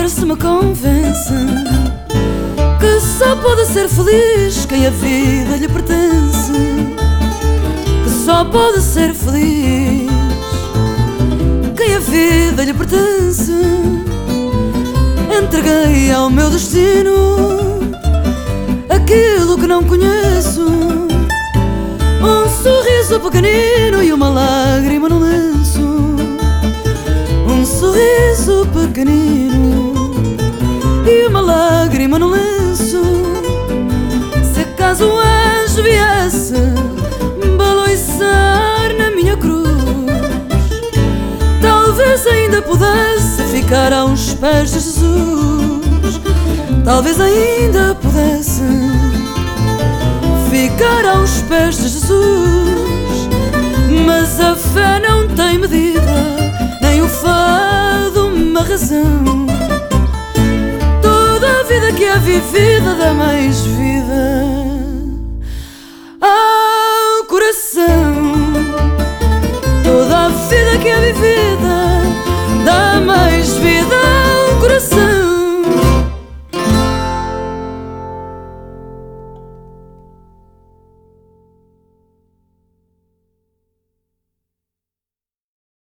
ver se me convence que só pode ser feliz quem a vida lhe pertence, que só pode ser feliz quem a vida lhe pertence. Entreguei ao meu destino aquilo que não conheço, um sorriso pequenino e uma lágrima no lenço. Um sorriso pequenino e uma lágrima no lenço. Se acaso o anjo viesse baloiçar na minha cruz, talvez ainda pudesse ficar aos pés de Jesus. Talvez ainda pudesse ficar aos pés de Jesus. Mas a fé não tem medida, nem o fado uma razão. Toda a vida que é vivida dá mais vida